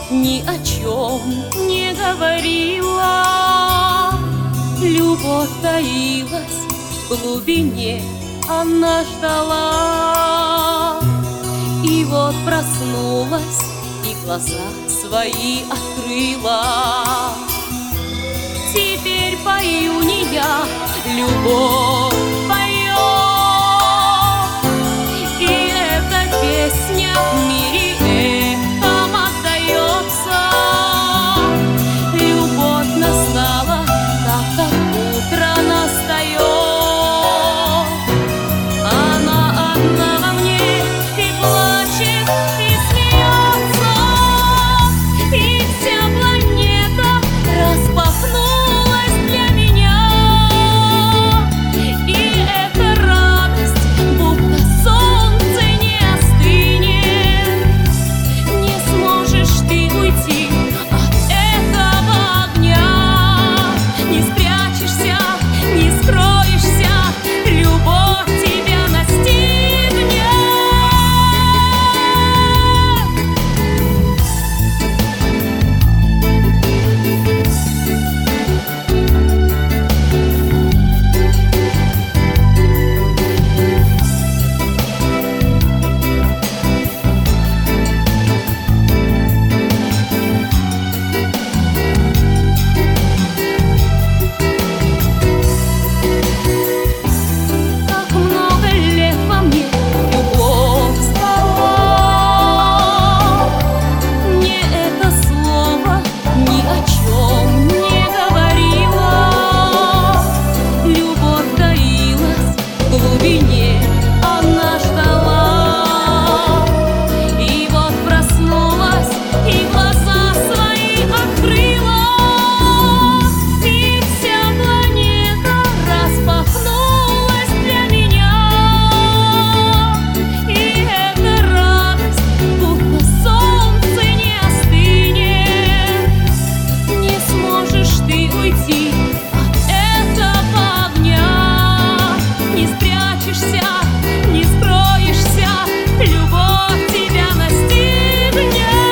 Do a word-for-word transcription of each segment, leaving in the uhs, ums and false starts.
ни о чем не говорила. Любовь таилась в глубине, она ждала. И вот проснулась и глаза свои открыла. Теперь пою не я, любовь поет, и эта песня в мире эхом отдается. Любовь настала, так как утро настает. Она одна во мне и плачет, и смеется, и вся планета распахнулась для меня. И эта радость, будто солнце, не остынет. Не сможешь ты уйти от этого огня, не спрячешься, не скроешься, любовь тебя настигнет. Как много лет во мне любовь спала. Мне это слово ни о чем не говорило. Любовь таилась в глубине, она ждала. И вот проснулась и глаза свои открыла. И вся планета распахнулась для меня. И эта радость, будто солнце, не остынет. Не сможешь ты уйти от этого огня, не спрячешься, не скроешься, любовь тебя настигнет.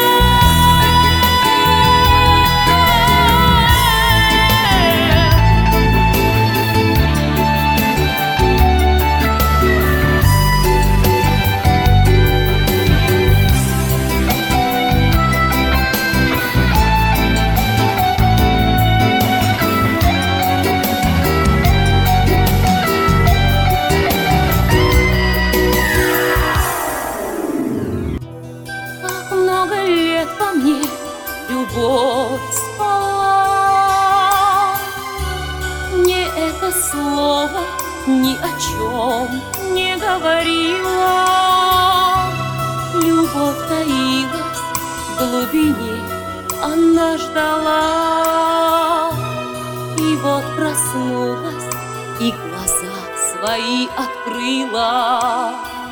Как много лет во мне любовь спала. Мне это слово ни о чем не говорило. Любовь таилась в глубине, она ждала. И вот проснулась и глаза свои открыла.